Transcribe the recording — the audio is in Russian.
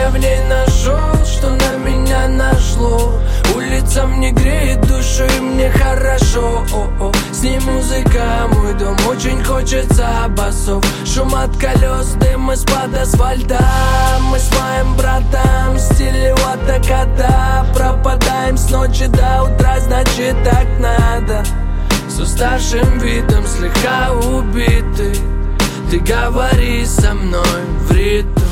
я в ней нашел, что на меня нашло. Улица мне греет душу и мне хорошо. С ней музыка, мой дом, очень хочется басов. Шум от колес, дым из-под асфальта. Мы с моим братом в стиле ватаката. Пропадаем с ночи до утра, значит так надо. С уставшим видом, слегка убитый, ты говори со мной в ритм.